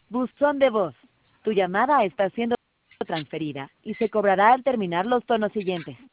Buzón de voz. Tu llamada está siendo transferida y se cobrará al terminar los tonos siguientes.